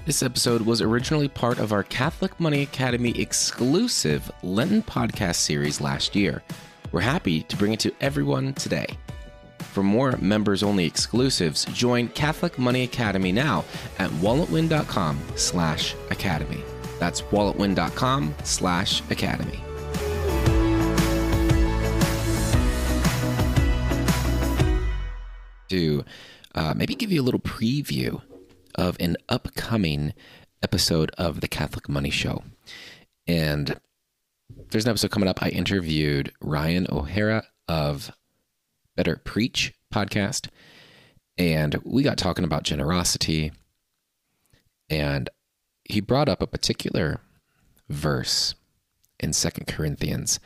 This episode was originally part of our Catholic Money Academy exclusive Lenten podcast series last year. We're happy to bring it to everyone today. For more members-only exclusives, join Catholic Money Academy now at walletwin.com/academy. That's walletwin.com/academy. To maybe give you a little preview of an upcoming episode of the Catholic Money Show. And there's an episode coming up. I interviewed Ryan O'Hara of Better Preach podcast, and we got talking about generosity, and he brought up a particular verse in 2 Corinthians,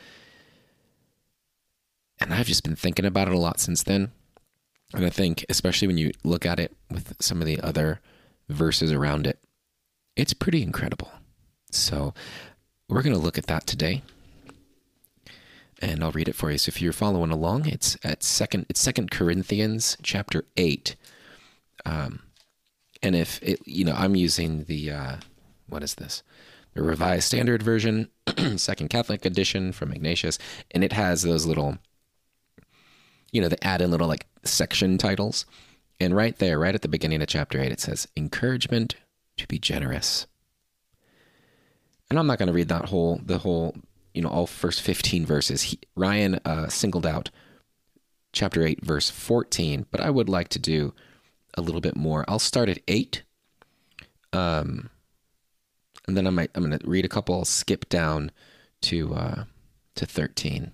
and I've just been thinking about it a lot since then. And I think, especially when you look at it with some of the other verses around it, it's pretty incredible. So we're going to look at that today, and I'll read it for you. So if you're following along, it's Second Corinthians chapter 8. And if it, I'm using the, what is this? The Revised Standard Version, Second Catholic Edition from Ignatius. And it has those little, they add in little like section titles. And right there, right at the beginning of chapter 8, it says, encouragement to be generous. And I'm not going to read the whole, all first 15 verses. Ryan singled out chapter 8, verse 14, but I would like to do a little bit more. I'll start at 8, and then I'm going to read a couple, I'll skip down to 13.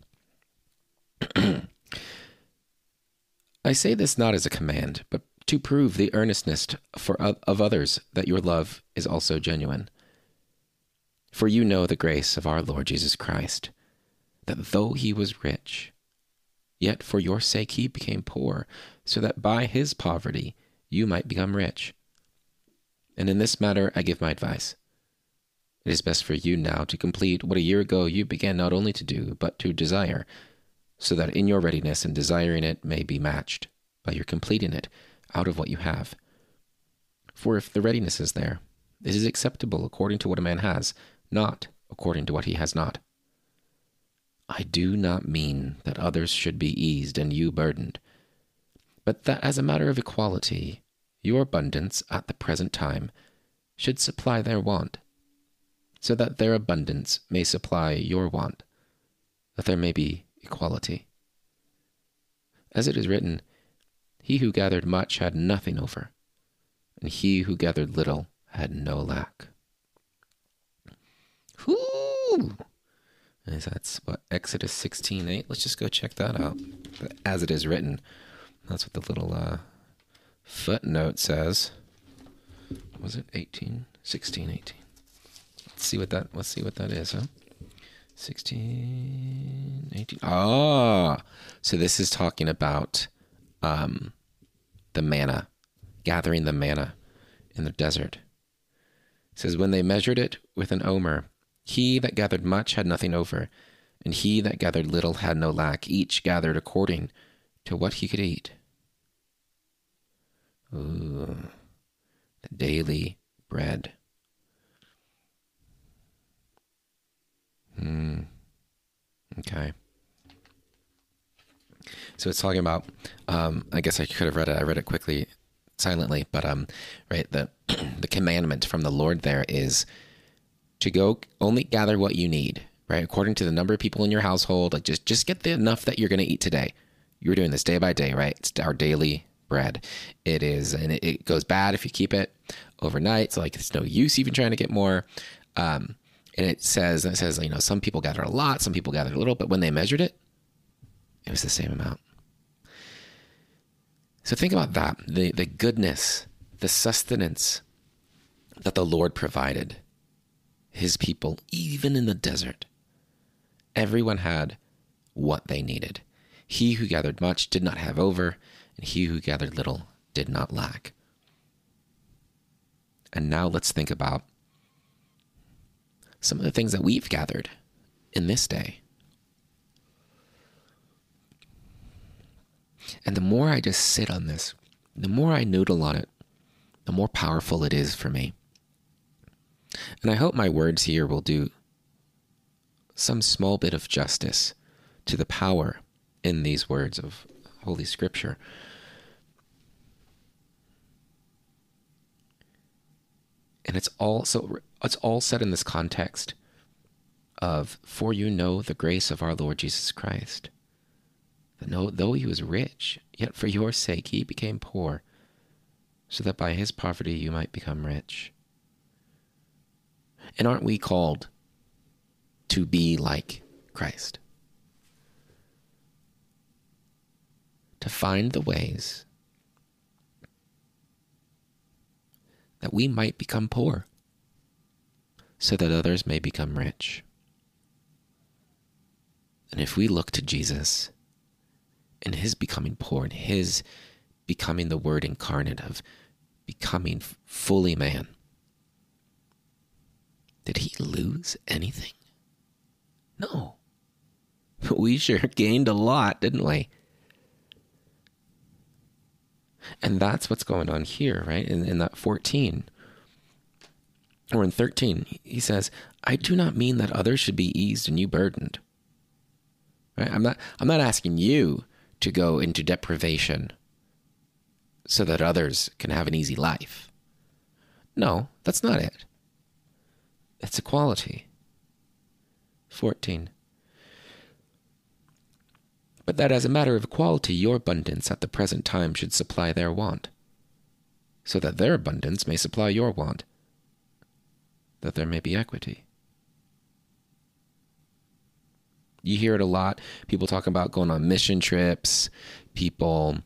I say this not as a command, but to prove the earnestness of others that your love is also genuine. For you know the grace of our Lord Jesus Christ, that though he was rich, yet for your sake he became poor, so that by his poverty you might become rich. And in this matter I give my advice. It is best for you now to complete what a year ago you began not only to do, but to desire, so that in your readiness and desiring it may be matched by your completing it out of what you have. For if the readiness is there, it is acceptable according to what a man has, not according to what he has not. I do not mean that others should be eased and you burdened, but that as a matter of equality, your abundance at the present time should supply their want, so that their abundance may supply your want, that there may be equality. As it is written, he who gathered much had nothing over, and he who gathered little had no lack. Whoo! That's what, Exodus 16:8. Let's just go check that out. As it is written. That's what the little footnote says. Was it 18? 16, 18. Let's see what that is, huh? 16, 18. So this is talking about the manna, gathering the manna in the desert. It says, when they measured it with an omer, he that gathered much had nothing over, and he that gathered little had no lack. Each gathered according to what he could eat. Ooh, the daily bread. Okay. So it's talking about, I guess I could have read it. I read it quickly, silently, but, right. The commandment from the Lord there is to go only gather what you need, right? According to the number of people in your household, like just get the enough that you're going to eat today. You're doing this day by day, right? It's our daily bread. It is, and it goes bad if you keep it overnight. So like, it's no use even trying to get more. And it says, some people gathered a lot, some people gathered a little, but when they measured it, it was the same amount. So think about that, the goodness, the sustenance that the Lord provided his people, even in the desert. Everyone had what they needed. He who gathered much did not have over, and he who gathered little did not lack. And now let's think about some of the things that we've gathered in this day. And the more I just sit on this, the more I noodle on it, the more powerful it is for me. And I hope my words here will do some small bit of justice to the power in these words of Holy Scripture. And it's all set in this context of, for you know the grace of our Lord Jesus Christ, that though he was rich, yet for your sake he became poor, so that by his poverty you might become rich. And aren't we called to be like Christ? To find the ways that we might become poor, so that others may become rich. And if we look to Jesus and his becoming poor and his becoming the Word incarnate, of becoming fully man, did he lose anything? No. We sure gained a lot, didn't we? And that's what's going on here, right? In that 14 or in 13, he says, I do not mean that others should be eased and you burdened. Right? I'm not asking you to go into deprivation so that others can have an easy life. No, that's not it. It's equality. 14. But that as a matter of equality, your abundance at the present time should supply their want, so that their abundance may supply your want, that there may be equity. You hear it a lot. People talk about going on mission trips, people,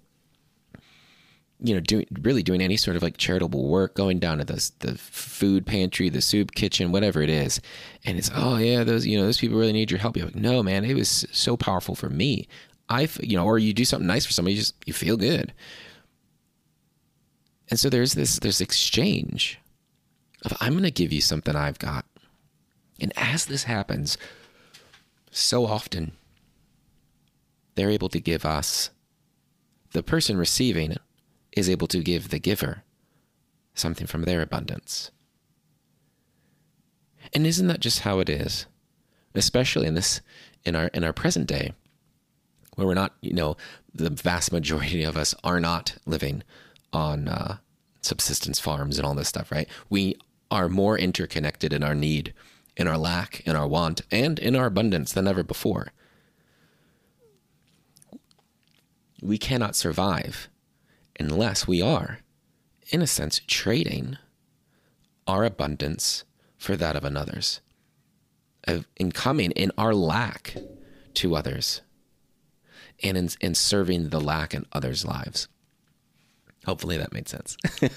doing any sort of like charitable work, going down to the food pantry, the soup kitchen, whatever it is. And it's, oh yeah, those people really need your help. You're like, no, man, it was so powerful for me. Or you do something nice for somebody, you feel good. And so there's this exchange of, I'm going to give you something I've got. And as this happens, so often they're able to give us, the person receiving it is able to give the giver something from their abundance. And isn't that just how it is? Especially in our present day, where we're not, the vast majority of us are not living on subsistence farms and all this stuff, right? We are more interconnected in our need, in our lack, in our want, and in our abundance than ever before. We cannot survive unless we are, in a sense, trading our abundance for that of another's, in coming in our lack to others, and in serving the lack in others' lives. Hopefully that made sense.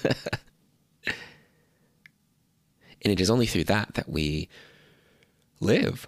And it is only through that we live.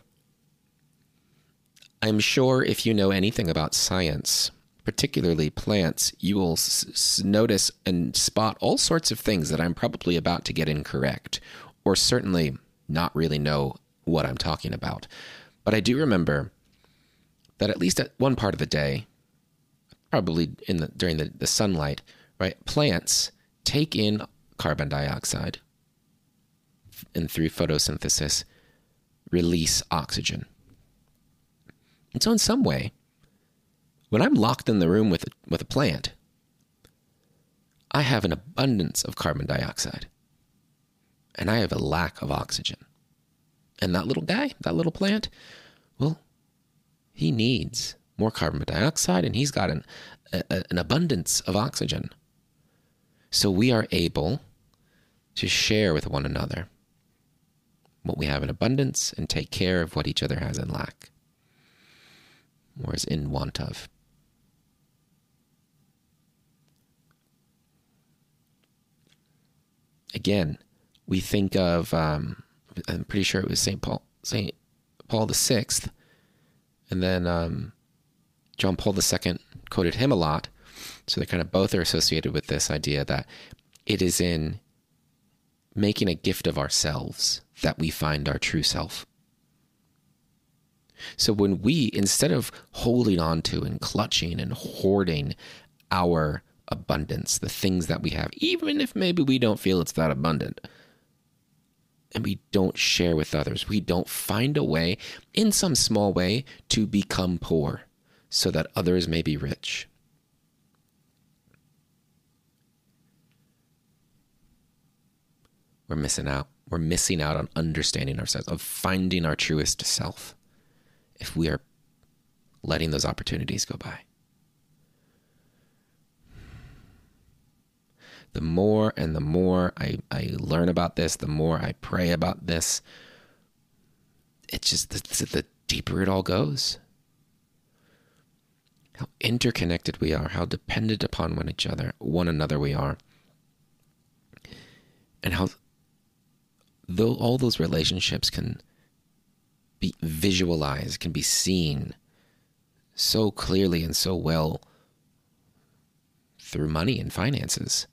I'm sure if you know anything about science, particularly plants, you will notice and spot all sorts of things that I'm probably about to get incorrect, or certainly not really know what I'm talking about. But I do remember that at least at one part of the day, probably during the sunlight, right, plants take in carbon dioxide and through photosynthesis release oxygen. And so in some way, when I'm locked in the room with a plant, I have an abundance of carbon dioxide and I have a lack of oxygen. And that little guy, that little plant, well, he needs more carbon dioxide and he's got an abundance of oxygen. So we are able to share with one another what we have in abundance and take care of what each other has in lack or is in want of. Again, we think of, I'm pretty sure it was St. Paul VI, and then John Paul II quoted him a lot. So they kind of both are associated with this idea that it is in making a gift of ourselves that we find our true self. So when we, instead of holding on to and clutching and hoarding our abundance, the things that we have, even if maybe we don't feel it's that abundant, and we don't share with others. We don't find a way, in some small way, to become poor so that others may be rich. We're missing out. We're missing out on understanding ourselves, of finding our truest self, if we are letting those opportunities go by. The more and the more I learn about this, the more I pray about this, it's just the deeper it all goes. How interconnected we are, how dependent upon one another we are, and how though all those relationships can be visualized, can be seen so clearly and so well through money and finances.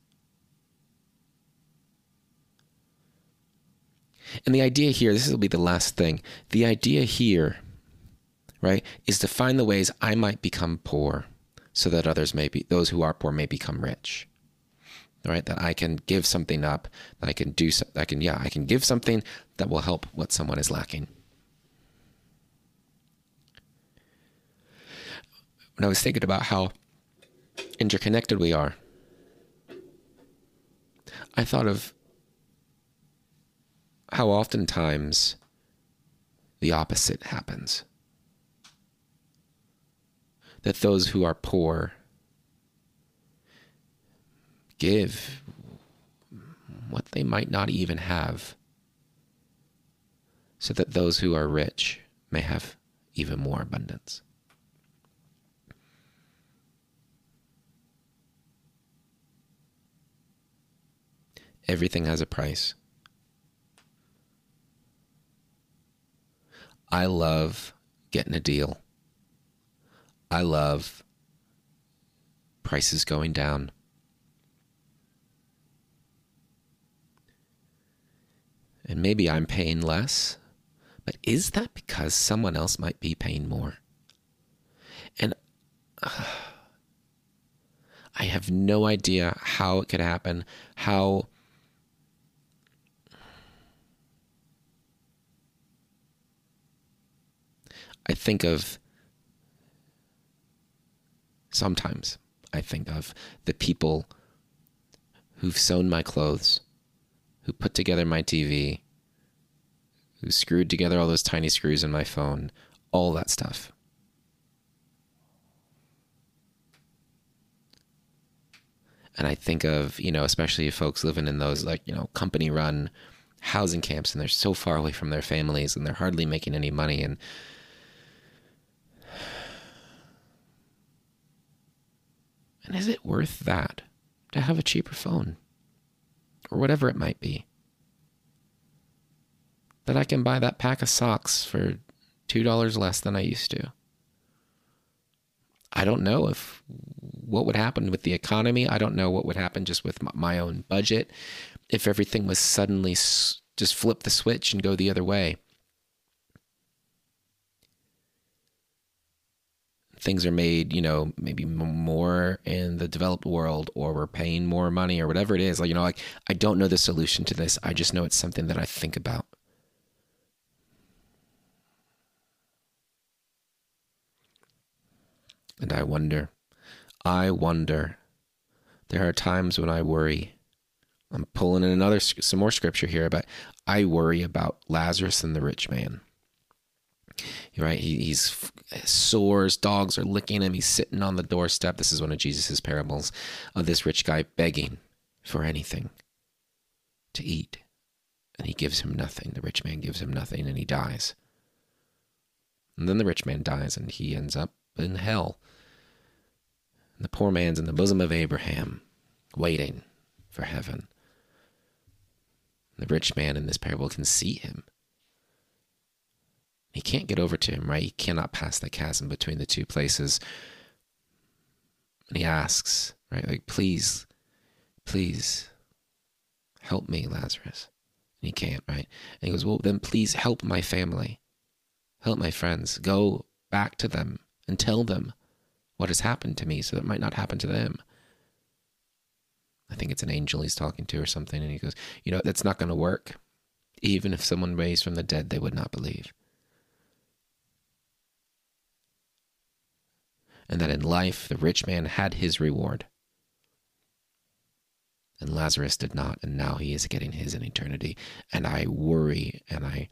And the idea here, this will be the last thing, the idea here, right, is to find the ways I might become poor so that those who are poor may become rich. Right, that I can give something up, that I can give something that will help what someone is lacking. When I was thinking about how interconnected we are, I thought of how oftentimes the opposite happens. That those who are poor give what they might not even have, so that those who are rich may have even more abundance. Everything has a price. I love getting a deal. I love prices going down. And maybe I'm paying less, but is that because someone else might be paying more? And I have no idea how it could happen, how sometimes I think of the people who've sewn my clothes, who put together my TV, who screwed together all those tiny screws in my phone, all that stuff. And I think of, especially folks living in those company-run housing camps, and they're so far away from their families and they're hardly making any money. And is it worth that to have a cheaper phone? Or whatever it might be. That I can buy that pack of socks for $2 less than I used to. I don't know what would happen with the economy. I don't know what would happen just with my own budget if everything was suddenly just flip the switch and go the other way. Things are made, maybe more in the developed world, or we're paying more money, or whatever it is. I don't know the solution to this. I just know it's something that I think about. And I wonder, there are times when I worry. I'm pulling in some more scripture here, but I worry about Lazarus and the rich man. Right? He's sores, dogs are licking him. He's sitting on the doorstep. This is one of Jesus' parables of this rich guy begging for anything to eat. And he gives him nothing. The rich man gives him nothing, and he dies. And then the rich man dies, and he ends up in hell. And the poor man's in the bosom of Abraham, waiting for heaven. The rich man in this parable can see him. He can't get over to him, right? He cannot pass the chasm between the two places. And he asks, right? Please, help me, Lazarus. And he can't, right? And he goes, well, then please help my family. Help my friends. Go back to them and tell them what has happened to me so that it might not happen to them. I think it's an angel he's talking to or something. And he goes, that's not going to work. even if someone raised from the dead, they would not believe. And that in life, the rich man had his reward. And Lazarus did not, and now he is getting his in eternity. And I worry, and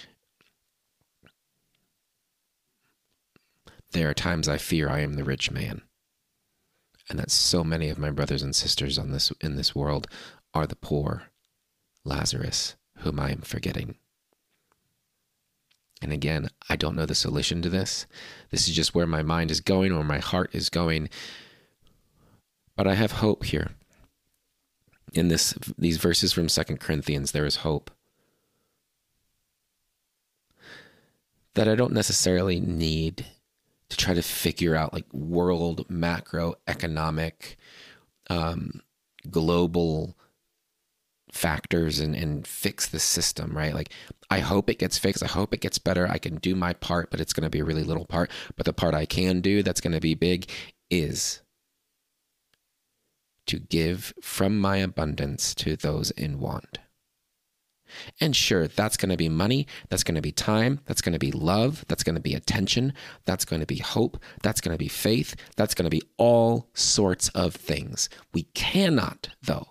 there are times I fear I am the rich man. And that so many of my brothers and sisters in this world are the poor Lazarus, whom I am forgetting. And again, I don't know the solution to this. This is just where my mind is going, or my heart is going. But I have hope here. In these verses from 2 Corinthians, there is hope. That I don't necessarily need to try to figure out like world macroeconomic, global factors and fix the system, right? Like, I hope it gets fixed. I hope it gets better. I can do my part, but it's going to be a really little part. But the part I can do that's going to be big is to give from my abundance to those in want. And sure, that's going to be money, that's going to be time, that's going to be love, that's going to be attention, that's going to be hope, that's going to be faith, that's going to be all sorts of things. We cannot, though,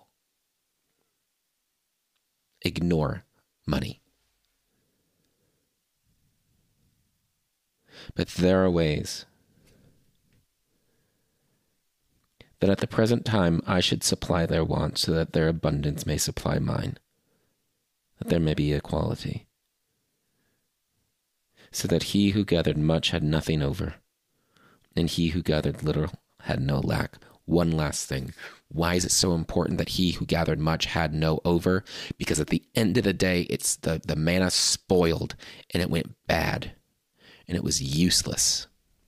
ignore money. But there are ways that at the present time I should supply their wants so that their abundance may supply mine, that there may be equality, so that he who gathered much had nothing over, and he who gathered little had no lack. One last thing. Why is it so important that he who gathered much had no over? Because at the end of the day, it's the manna spoiled, and it went bad, and it was useless.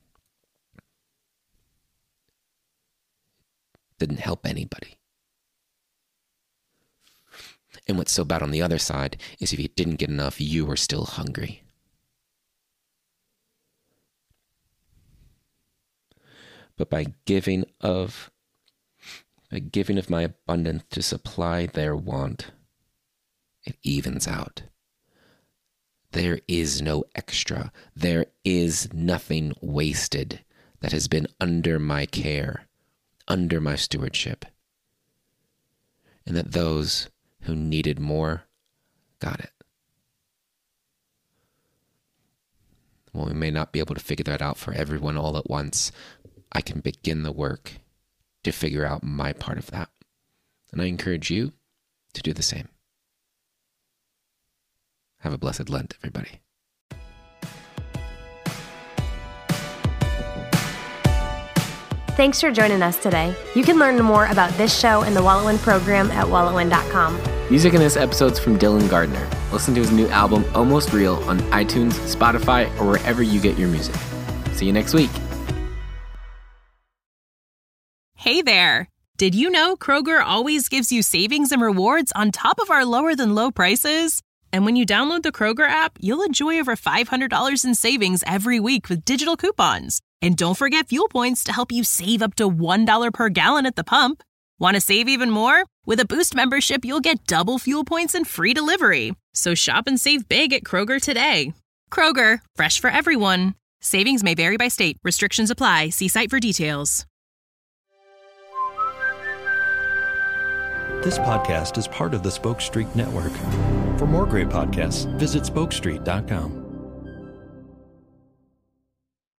Didn't help anybody. And what's so bad on the other side is if you didn't get enough, you were still hungry. But by giving of my abundance to supply their want, it evens out. There is no extra. There is nothing wasted that has been under my care, under my stewardship. And that those who needed more got it. Well, we may not be able to figure that out for everyone all at once. I can begin the work to figure out my part of that. And I encourage you to do the same. Have a blessed Lent, everybody. Thanks for joining us today. You can learn more about this show and the Wallowin program at wallowin.com. Music in this episode's from Dylan Gardner. Listen to his new album, Almost Real, on iTunes, Spotify, or wherever you get your music. See you next week. Hey there. Did you know Kroger always gives you savings and rewards on top of our lower than low prices? And when you download the Kroger app, you'll enjoy over $500 in savings every week with digital coupons. And don't forget fuel points to help you save up to $1 per gallon at the pump. Want to save even more? With a Boost membership, you'll get double fuel points and free delivery. So shop and save big at Kroger today. Kroger, fresh for everyone. Savings may vary by state. Restrictions apply. See site for details. This podcast is part of the Spoke Street Network. For more great podcasts, visit spokestreet.com.